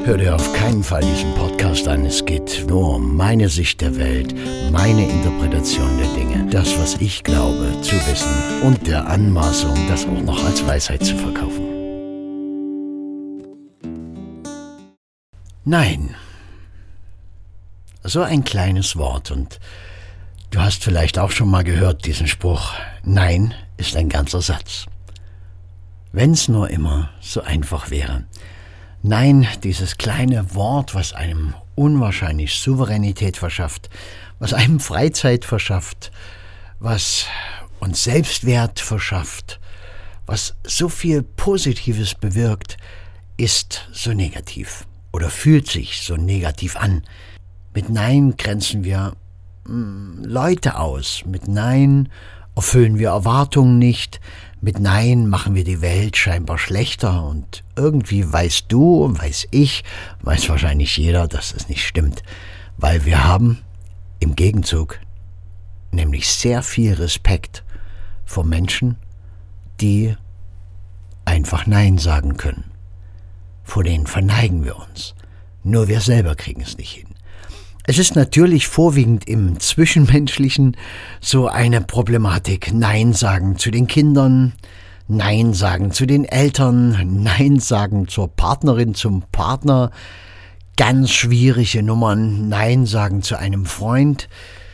Hör dir auf keinen Fall diesen Podcast an. Es geht nur um meine Sicht der Welt, meine Interpretation der Dinge, das, was ich glaube zu wissen und der Anmaßung, das auch noch als Weisheit zu verkaufen. Nein. So ein kleines Wort, und du hast vielleicht auch schon mal gehört diesen Spruch: Nein ist ein ganzer Satz. Wenn's nur immer so einfach wäre. Nein, dieses kleine Wort, was einem unwahrscheinlich Souveränität verschafft, was einem Freizeit verschafft, was uns Selbstwert verschafft, was so viel Positives bewirkt, ist so negativ oder fühlt sich so negativ an. Mit Nein grenzen wir Leute aus, mit Nein erfüllen wir Erwartungen nicht, mit Nein machen wir die Welt scheinbar schlechter, und irgendwie weißt du und weiß ich, weiß wahrscheinlich jeder, dass es nicht stimmt, weil wir haben im Gegenzug nämlich sehr viel Respekt vor Menschen, die einfach Nein sagen können. Vor denen verneigen wir uns. Nur wir selber kriegen es nicht hin. Es ist natürlich vorwiegend im Zwischenmenschlichen so eine Problematik. Nein sagen zu den Kindern, Nein sagen zu den Eltern, Nein sagen zur Partnerin, zum Partner, ganz schwierige Nummern, Nein sagen zu einem Freund.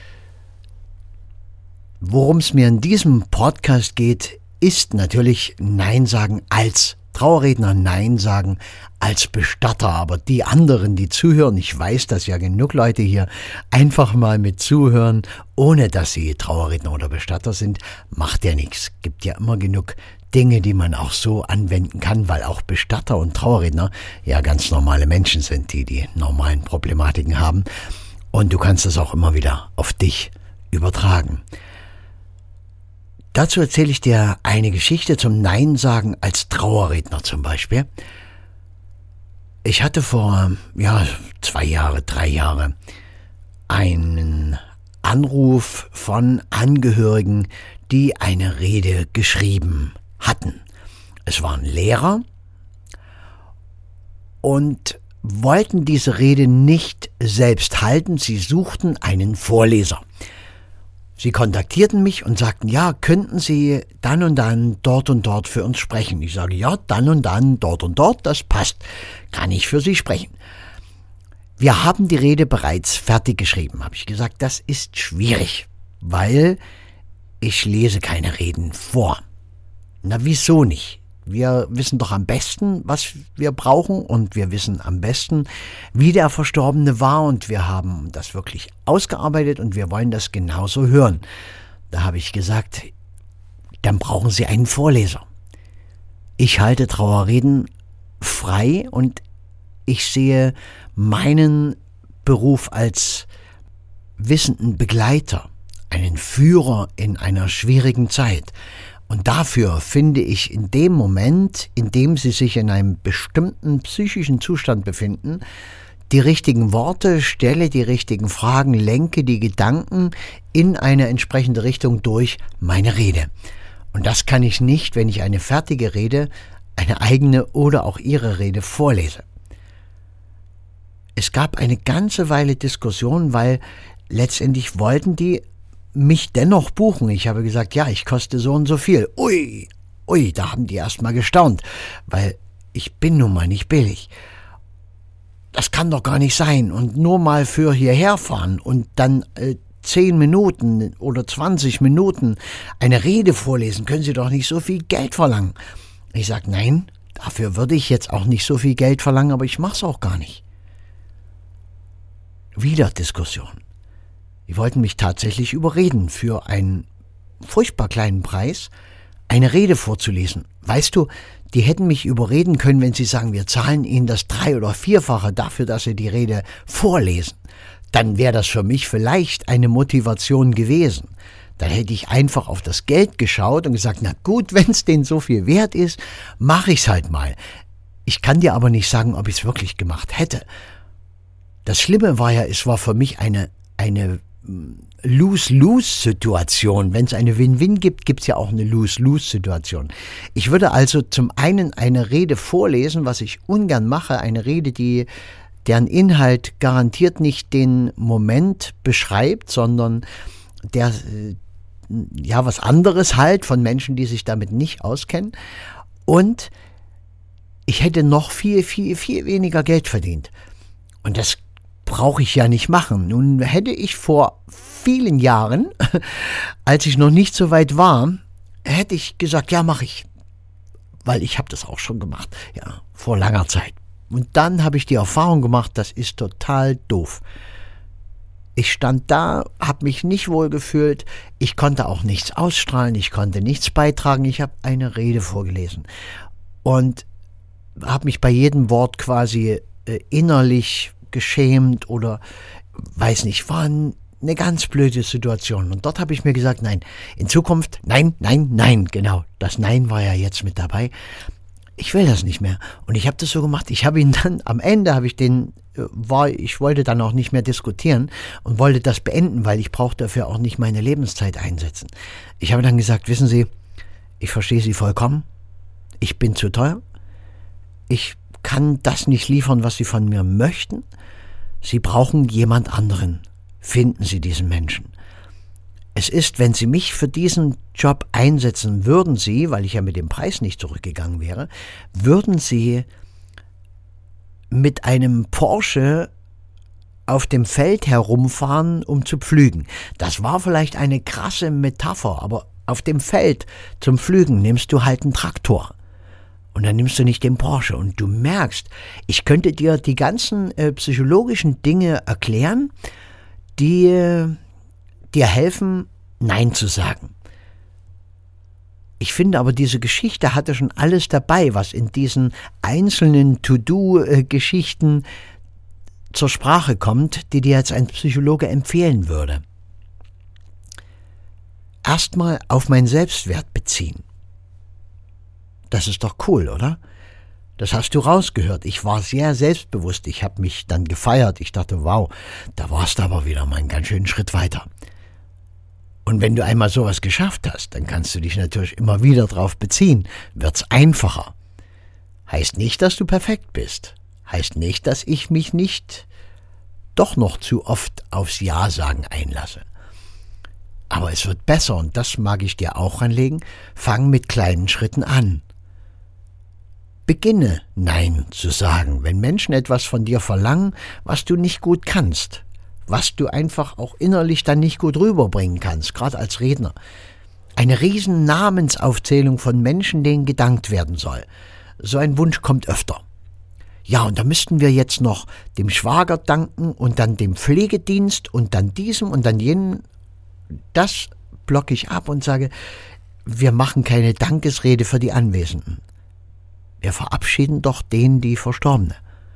Worum es mir in diesem Podcast geht, ist natürlich Nein sagen als Trauerredner, Nein sagen als Bestatter. Aber die anderen, die zuhören, ich weiß, dass ja genug Leute hier einfach mal mit zuhören, ohne dass sie Trauerredner oder Bestatter sind, macht ja nichts. Gibt ja immer genug Dinge, die man auch so anwenden kann, weil auch Bestatter und Trauerredner ja ganz normale Menschen sind, die normalen Problematiken haben. Und du kannst das auch immer wieder auf dich übertragen. Dazu erzähle ich dir eine Geschichte zum Nein sagen als Trauerredner zum Beispiel. Ich hatte vor 2 Jahre, 3 Jahre einen Anruf von Angehörigen, die eine Rede geschrieben hatten. Es waren Lehrer und wollten diese Rede nicht selbst halten, sie suchten einen Vorleser. Sie kontaktierten mich und sagten, ja, könnten Sie dann und dann dort und dort für uns sprechen? Ich sage, ja, dann und dann dort und dort, das passt, kann ich für Sie sprechen. Wir haben die Rede bereits fertig geschrieben, habe ich gesagt. Das ist schwierig, weil ich lese keine Reden vor. Na, wieso nicht? Wir wissen doch am besten, was wir brauchen, und wir wissen am besten, wie der Verstorbene war, und wir haben das wirklich ausgearbeitet und wir wollen das genauso hören. Da habe ich gesagt, dann brauchen Sie einen Vorleser. Ich halte Trauerreden frei und ich sehe meinen Beruf als wissenden Begleiter, einen Führer in einer schwierigen Zeit. Und dafür finde ich in dem Moment, in dem Sie sich in einem bestimmten psychischen Zustand befinden, die richtigen Worte, stelle die richtigen Fragen, lenke die Gedanken in eine entsprechende Richtung durch meine Rede. Und das kann ich nicht, wenn ich eine fertige Rede, eine eigene oder auch Ihre Rede vorlese. Es gab eine ganze Weile Diskussion, weil letztendlich wollten die mich dennoch buchen. Ich habe gesagt, ja, ich koste so und so viel. Ui, da haben die erst mal gestaunt, weil ich bin nun mal nicht billig. Das kann doch gar nicht sein. Und nur mal für hierher fahren und dann 10 Minuten oder 20 Minuten eine Rede vorlesen, können Sie doch nicht so viel Geld verlangen. Ich sage, nein, dafür würde ich jetzt auch nicht so viel Geld verlangen, aber ich mache es auch gar nicht. Wieder Diskussion. Die wollten mich tatsächlich überreden, für einen furchtbar kleinen Preis eine Rede vorzulesen. Weißt du, die hätten mich überreden können, wenn sie sagen, wir zahlen Ihnen das 3- oder 4-fache dafür, dass Sie die Rede vorlesen. Dann wäre das für mich vielleicht eine Motivation gewesen. Dann hätte ich einfach auf das Geld geschaut und gesagt, na gut, wenn es denen so viel wert ist, mache ich es halt mal. Ich kann dir aber nicht sagen, ob ich es wirklich gemacht hätte. Das Schlimme war ja, es war für mich eine Lose-Lose-Situation. Wenn es eine Win-Win gibt, gibt es ja auch eine Lose-Lose-Situation. Ich würde also zum einen eine Rede vorlesen, was ich ungern mache, eine Rede, deren Inhalt garantiert nicht den Moment beschreibt, sondern der was anderes halt von Menschen, die sich damit nicht auskennen. Und ich hätte noch viel, viel, viel weniger Geld verdient. Und das brauche ich ja nicht machen. Nun hätte ich vor vielen Jahren, als ich noch nicht so weit war, hätte ich gesagt, ja, mache ich. Weil ich habe das auch schon gemacht, ja, vor langer Zeit. Und dann habe ich die Erfahrung gemacht, das ist total doof. Ich stand da, habe mich nicht wohl gefühlt, ich konnte auch nichts ausstrahlen, ich konnte nichts beitragen, ich habe eine Rede vorgelesen und habe mich bei jedem Wort quasi innerlich geschämt oder weiß nicht, war eine ganz blöde Situation. Und dort habe ich mir gesagt, nein, in Zukunft, nein, genau, das Nein war ja jetzt mit dabei. Ich will das nicht mehr. Und ich habe das so gemacht, ich habe ihn dann, am Ende ich wollte dann auch nicht mehr diskutieren und wollte das beenden, weil ich brauche dafür auch nicht meine Lebenszeit einsetzen. Ich habe dann gesagt, wissen Sie, ich verstehe Sie vollkommen, ich bin zu teuer, ich kann das nicht liefern, was Sie von mir möchten, Sie brauchen jemand anderen, finden Sie diesen Menschen. Es ist, wenn Sie mich für diesen Job einsetzen, würden Sie, weil ich ja mit dem Preis nicht zurückgegangen wäre, würden Sie mit einem Porsche auf dem Feld herumfahren, um zu pflügen. Das war vielleicht eine krasse Metapher, aber auf dem Feld zum Pflügen nimmst du halt einen Traktor. Und dann nimmst du nicht den Porsche. Und du merkst, ich könnte dir die ganzen psychologischen Dinge erklären, die dir helfen, Nein zu sagen. Ich finde aber, diese Geschichte hatte schon alles dabei, was in diesen einzelnen To-Do-Geschichten zur Sprache kommt, die dir jetzt ein Psychologe empfehlen würde. Erstmal auf meinen Selbstwert beziehen. Das ist doch cool, oder? Das hast du rausgehört. Ich war sehr selbstbewusst. Ich habe mich dann gefeiert. Ich dachte, wow, da warst du aber wieder mal einen ganz schönen Schritt weiter. Und wenn du einmal sowas geschafft hast, dann kannst du dich natürlich immer wieder drauf beziehen. Wird's einfacher. Heißt nicht, dass du perfekt bist. Heißt nicht, dass ich mich nicht doch noch zu oft aufs Ja-Sagen einlasse. Aber es wird besser und das mag ich dir auch anlegen. Fang mit kleinen Schritten an. Beginne Nein zu sagen, wenn Menschen etwas von dir verlangen, was du nicht gut kannst, was du einfach auch innerlich dann nicht gut rüberbringen kannst, gerade als Redner. Eine riesen Namensaufzählung von Menschen, denen gedankt werden soll. So ein Wunsch kommt öfter. Ja, und da müssten wir jetzt noch dem Schwager danken und dann dem Pflegedienst und dann diesem und dann jenem. Das blocke ich ab und sage, wir machen keine Dankesrede für die Anwesenden. Wir verabschieden doch denen, die Verstorbene.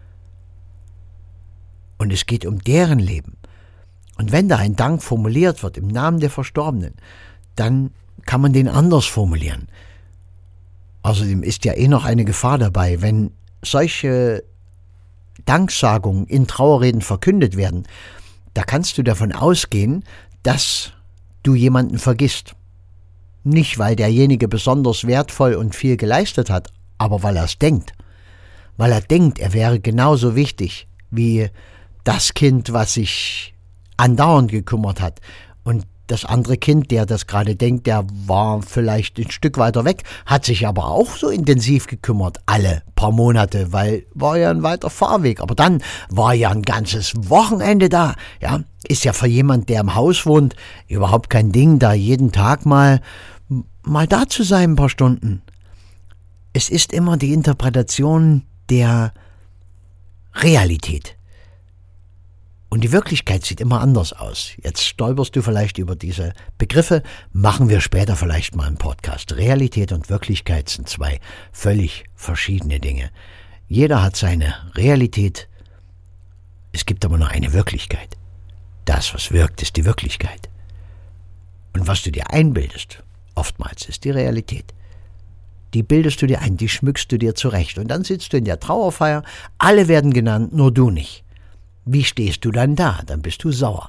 Und es geht um deren Leben. Und wenn da ein Dank formuliert wird im Namen der Verstorbenen, dann kann man den anders formulieren. Außerdem ist ja noch eine Gefahr dabei, wenn solche Danksagungen in Trauerreden verkündet werden, da kannst du davon ausgehen, dass du jemanden vergisst. Nicht, weil derjenige besonders wertvoll und viel geleistet hat, aber weil er es denkt. Weil er denkt, er wäre genauso wichtig wie das Kind, was sich andauernd gekümmert hat. Und das andere Kind, der das gerade denkt, der war vielleicht ein Stück weiter weg, hat sich aber auch so intensiv gekümmert, alle paar Monate, weil war ja ein weiter Fahrweg. Aber dann war ja ein ganzes Wochenende da. Ja, ist ja für jemand, der im Haus wohnt, überhaupt kein Ding, da jeden Tag mal da zu sein, ein paar Stunden. Es ist immer die Interpretation der Realität. Und die Wirklichkeit sieht immer anders aus. Jetzt stolperst du vielleicht über diese Begriffe, machen wir später vielleicht mal einen Podcast. Realität und Wirklichkeit sind zwei völlig verschiedene Dinge. Jeder hat seine Realität, es gibt aber noch eine Wirklichkeit. Das, was wirkt, ist die Wirklichkeit. Und was du dir einbildest, oftmals ist die Realität. Die bildest du dir ein, die schmückst du dir zurecht. Und dann sitzt du in der Trauerfeier, alle werden genannt, nur du nicht. Wie stehst du dann da? Dann bist du sauer.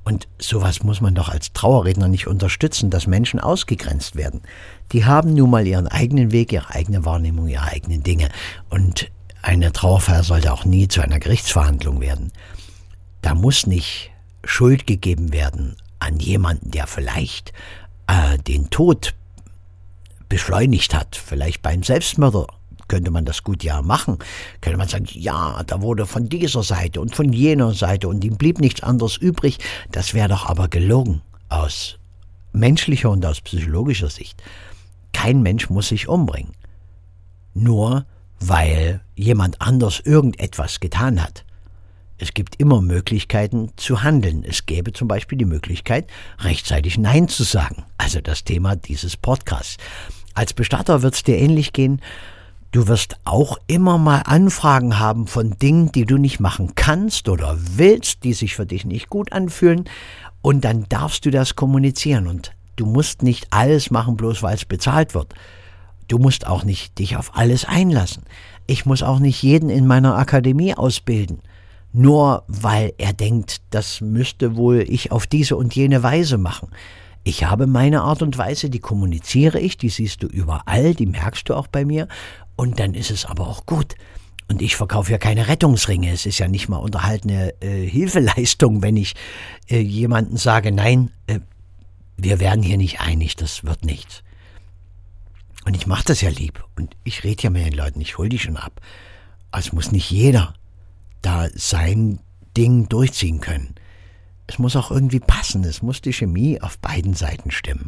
Und sowas muss man doch als Trauerredner nicht unterstützen, dass Menschen ausgegrenzt werden. Die haben nun mal ihren eigenen Weg, ihre eigene Wahrnehmung, ihre eigenen Dinge. Und eine Trauerfeier sollte auch nie zu einer Gerichtsverhandlung werden. Da muss nicht Schuld gegeben werden an jemanden, der vielleicht den Tod beschleunigt hat. Vielleicht beim Selbstmörder könnte man das gut ja machen. Könnte man sagen, ja, da wurde von dieser Seite und von jener Seite und ihm blieb nichts anderes übrig. Das wäre doch aber gelogen aus menschlicher und aus psychologischer Sicht. Kein Mensch muss sich umbringen. Nur weil jemand anders irgendetwas getan hat. Es gibt immer Möglichkeiten zu handeln. Es gäbe zum Beispiel die Möglichkeit, rechtzeitig Nein zu sagen. Also das Thema dieses Podcasts. Als Bestatter wird es dir ähnlich gehen. Du wirst auch immer mal Anfragen haben von Dingen, die du nicht machen kannst oder willst, die sich für dich nicht gut anfühlen. Und dann darfst du das kommunizieren. Und du musst nicht alles machen, bloß weil es bezahlt wird. Du musst auch nicht dich auf alles einlassen. Ich muss auch nicht jeden in meiner Akademie ausbilden. Nur weil er denkt, das müsste wohl ich auf diese und jene Weise machen. Ich habe meine Art und Weise, die kommuniziere ich, die siehst du überall, die merkst du auch bei mir. Und dann ist es aber auch gut. Und ich verkaufe ja keine Rettungsringe. Es ist ja nicht mal unterhaltene Hilfeleistung, wenn ich jemandem sage, nein, wir werden hier nicht einig, das wird nichts. Und ich mache das ja lieb. Und ich rede ja mit den Leuten, ich hole die schon ab. Also es muss nicht jeder da sein Ding durchziehen können. Es muss auch irgendwie passen. Es muss die Chemie auf beiden Seiten stimmen.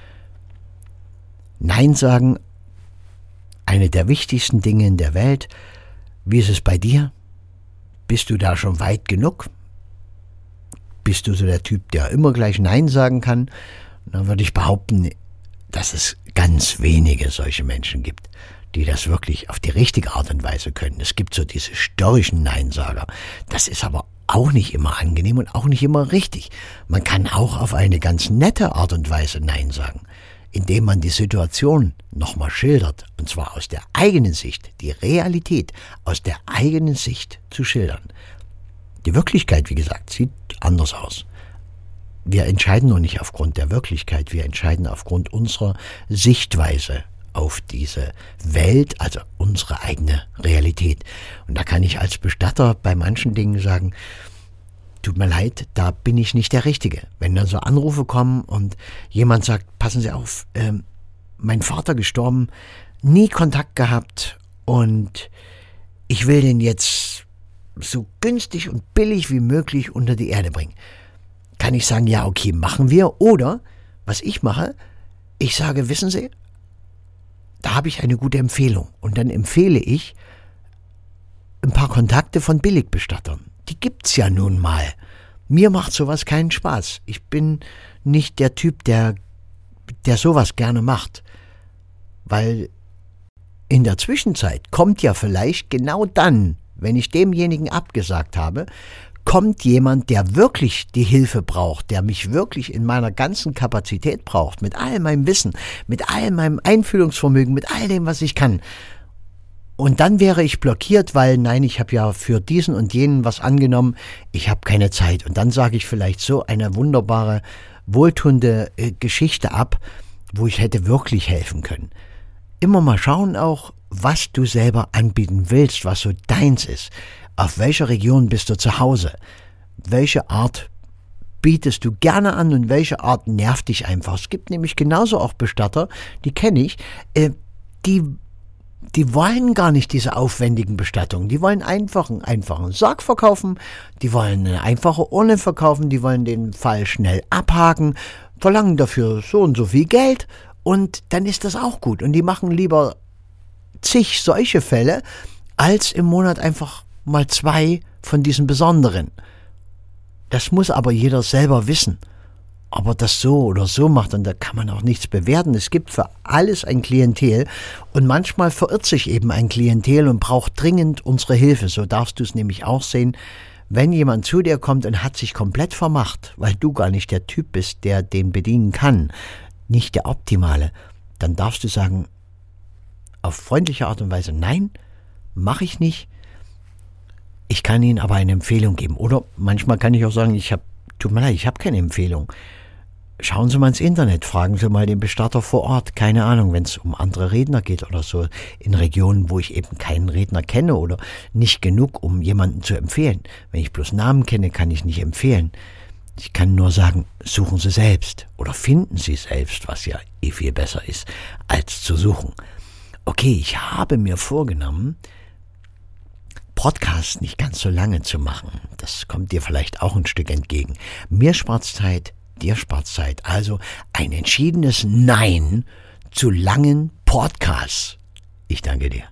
Nein sagen, eine der wichtigsten Dinge in der Welt. Wie ist es bei dir? Bist du da schon weit genug? Bist du so der Typ, der immer gleich Nein sagen kann? Dann würde ich behaupten, dass es ganz wenige solche Menschen gibt, die das wirklich auf die richtige Art und Weise können. Es gibt so diese störrischen Neinsager. Das ist aber auch nicht immer angenehm und auch nicht immer richtig. Man kann auch auf eine ganz nette Art und Weise Nein sagen, indem man die Situation nochmal schildert, und zwar aus der eigenen Sicht, die Realität aus der eigenen Sicht zu schildern. Die Wirklichkeit, wie gesagt, sieht anders aus. Wir entscheiden nur nicht aufgrund der Wirklichkeit, wir entscheiden aufgrund unserer Sichtweise auf diese Welt, also unsere eigene Realität. Und da kann ich als Bestatter bei manchen Dingen sagen, tut mir leid, da bin ich nicht der Richtige. Wenn dann so Anrufe kommen und jemand sagt, passen Sie auf, mein Vater gestorben, nie Kontakt gehabt und ich will den jetzt so günstig und billig wie möglich unter die Erde bringen. Kann ich sagen, ja, okay, machen wir. Oder, was ich mache, ich sage, wissen Sie, da habe ich eine gute Empfehlung. Und dann empfehle ich ein paar Kontakte von Billigbestattern. Die gibt's ja nun mal. Mir macht sowas keinen Spaß. Ich bin nicht der Typ, der sowas gerne macht. Weil in der Zwischenzeit kommt ja vielleicht genau dann, wenn ich demjenigen abgesagt habe, kommt jemand, der wirklich die Hilfe braucht, der mich wirklich in meiner ganzen Kapazität braucht, mit all meinem Wissen, mit all meinem Einfühlungsvermögen, mit all dem, was ich kann. Und dann wäre ich blockiert, weil, nein, ich habe ja für diesen und jenen was angenommen, ich habe keine Zeit. Und dann sage ich vielleicht so eine wunderbare, wohltuende Geschichte ab, wo ich hätte wirklich helfen können. Immer mal schauen auch, was du selber anbieten willst, was so deins ist. Auf welcher Region bist du zu Hause? Welche Art bietest du gerne an und welche Art nervt dich einfach? Es gibt nämlich genauso auch Bestatter, die kenne ich, die wollen gar nicht diese aufwendigen Bestattungen. Die wollen einen einfachen Sarg verkaufen, die wollen eine einfache Urne verkaufen, die wollen den Fall schnell abhaken, verlangen dafür so und so viel Geld und dann ist das auch gut. Und die machen lieber zig solche Fälle, als im Monat einfach mal 2 von diesen besonderen. Das muss aber jeder selber wissen, ob er das so oder so macht, und da kann man auch nichts bewerten. Es gibt für alles ein Klientel und manchmal verirrt sich eben ein Klientel und braucht dringend unsere Hilfe. So darfst du es nämlich auch sehen, wenn jemand zu dir kommt und hat sich komplett vermacht, weil du gar nicht der Typ bist, der den bedienen kann, nicht der Optimale, dann darfst du sagen, auf freundliche Art und Weise, nein, mache ich nicht. Ich kann Ihnen aber eine Empfehlung geben. Oder manchmal kann ich auch sagen, ich habe tut mir leid, ich habe keine Empfehlung. Schauen Sie mal ins Internet, fragen Sie mal den Bestatter vor Ort. Keine Ahnung, wenn es um andere Redner geht oder so, in Regionen, wo ich eben keinen Redner kenne oder nicht genug, um jemanden zu empfehlen. Wenn ich bloß Namen kenne, kann ich nicht empfehlen. Ich kann nur sagen, suchen Sie selbst oder finden Sie selbst, was ja viel besser ist, als zu suchen. Okay, ich habe mir vorgenommen, Podcasts nicht ganz so lange zu machen. Das kommt dir vielleicht auch ein Stück entgegen. Mir spart's Zeit, dir spart's Zeit. Also ein entschiedenes Nein zu langen Podcasts. Ich danke dir.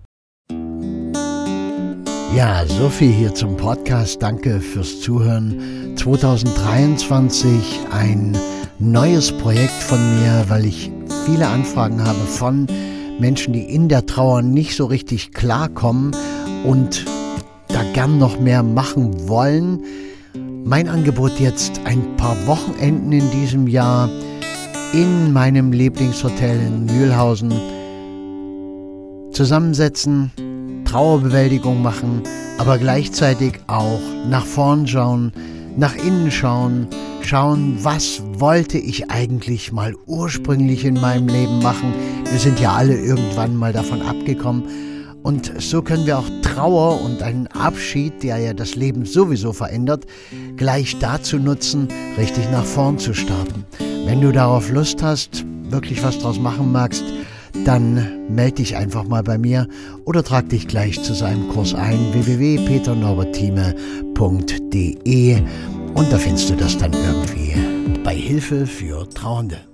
Ja, so viel hier zum Podcast. Danke fürs Zuhören. 2023 ein neues Projekt von mir, weil ich viele Anfragen habe von Menschen, die in der Trauer nicht so richtig klarkommen und da gern noch mehr machen wollen. Mein Angebot jetzt: ein paar Wochenenden in diesem Jahr in meinem Lieblingshotel in Mühlhausen zusammensetzen, Trauerbewältigung machen, aber gleichzeitig auch nach vorn schauen, nach innen schauen, was wollte ich eigentlich mal ursprünglich in meinem Leben machen. Wir sind ja alle irgendwann mal davon abgekommen. Und so können wir auch Trauer und einen Abschied, der ja das Leben sowieso verändert, gleich dazu nutzen, richtig nach vorn zu starten. Wenn du darauf Lust hast, wirklich was draus machen magst, dann melde dich einfach mal bei mir oder trag dich gleich zu seinem Kurs ein, www.peternorberthieme.de, und da findest du das dann irgendwie bei Hilfe für Trauernde.